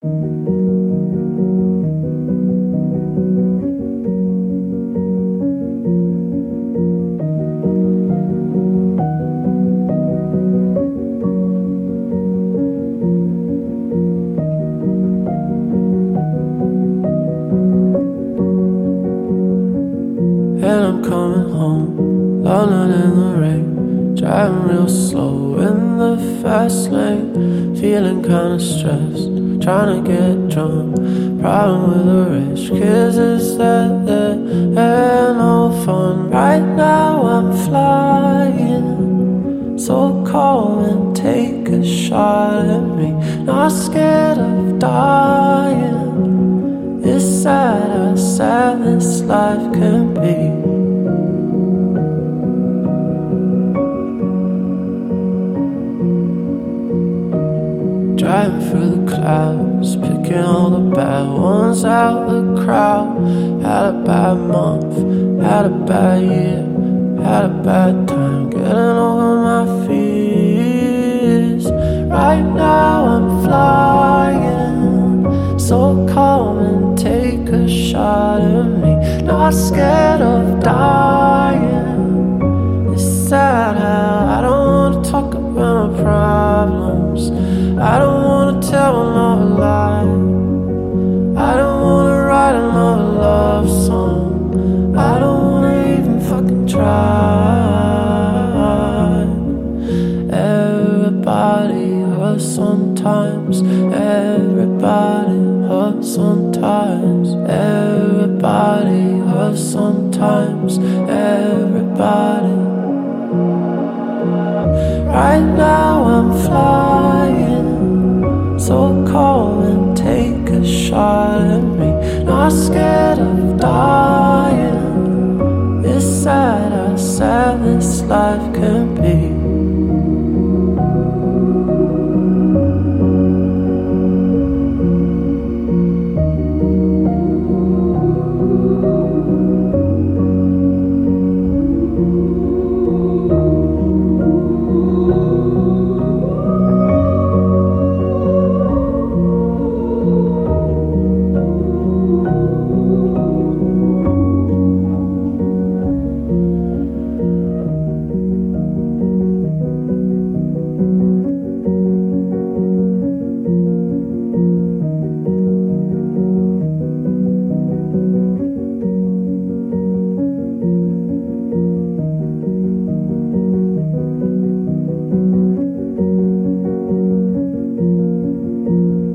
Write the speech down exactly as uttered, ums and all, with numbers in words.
And I'm coming home, London in the rain, driving real slow in the fast lane, feeling kinda stressed, trying to get drunk. Problem with the rich kids is that they're no fun. Right now I'm flying, so come and take a shot at me. Not scared of dying. It's sad how sad this life can be. Driving through the clouds, picking all the bad ones out the crowd. Had a bad month, had a bad year, had a bad time getting over my fears. Right now I'm flying, so come and take a shot at me. Not scared of dying. It's sad how I don't wanna talk about my problems. I don't wanna tell another lie. I don't wanna write another love song. I don't wanna even fucking try. Everybody hurts sometimes. Everybody hurts sometimes. Everybody hurts sometimes. Everybody. Right now I'm flying, so come and take a shot at me. Not scared of dying.